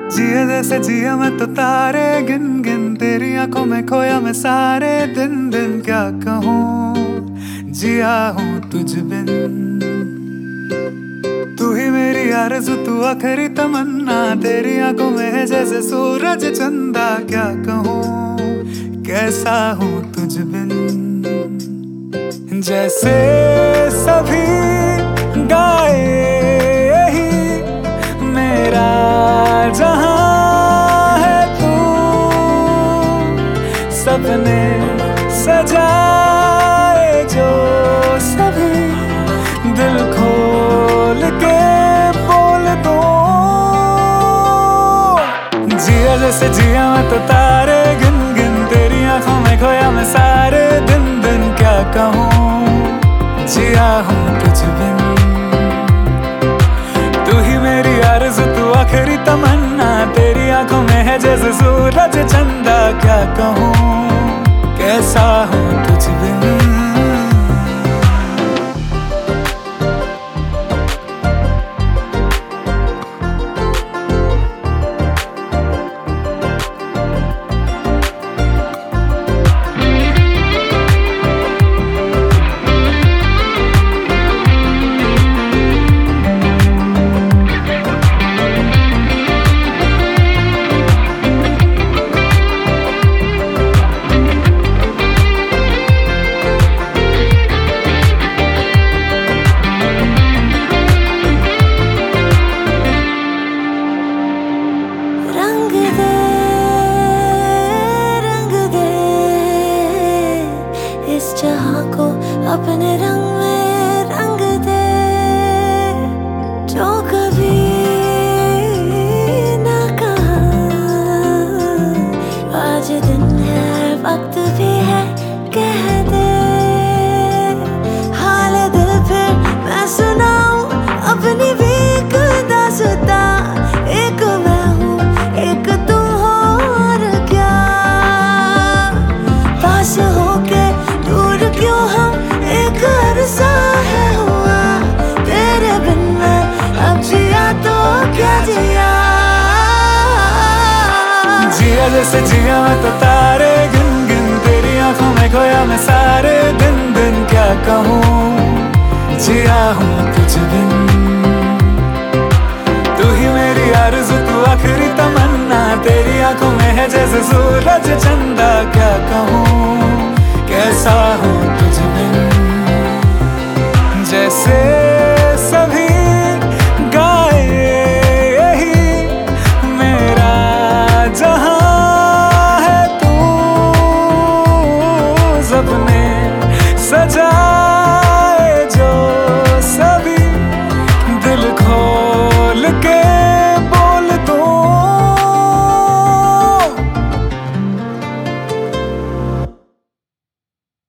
जिए जैसे जिया मैं तो तारे गिन गिन, तेरी आंखों में खोया मैं सारे दिन दिन। क्या कहूँ जिया हूँ तुझ बिन, तू ही मेरी आरज़ू तू आखिरी तमन्ना, तेरी आंखों में है जैसे सूरज चंदा। क्या कहूँ कैसा हूँ तुझ बिन, जैसे सभी गाए यही मेरा जहां है तू, सपने सजाए जो सभी दिल खोल के बोल दो। जिया जैसे जिया मैं तो तारे गिन गिन, तेरी आंखों में खोया मैं सारे दिन दिन। क्या कहूँ जिया हूँ तुझ बिन, तू ही मेरी आरज़ू तू आखिरी तमन्ना, तेरी आंखों में है जैसे सूरज चंदा। क्या कहूँ कैसा हूँ तुझ बिन। इस जहां को अपने रंग में रंग दे, जो कभी ना कहा। आज दिन है वक्त भी है कह दे, हाल दिल फिर मैं सुनाऊं अपनी भी एक दास्तां। एक मैं हूँ एक तुम हो और क्या, पास होके दूर क्यों हम एक अरसा है हुआ। तेरे बिन मैं अब जिया तो क्या जिया। जिया जैसे जिया मैं तो तारे गिन गिन, तेरी आंखों में खोया मैं सारे दिन दिन। क्या कहूँ जिया हूँ तुझ बिन, तू ही मेरी आरज़ू तू आखिरी तमन्ना, तेरी आंखों में है जैसे सूरज चंदा। क्या कहूँ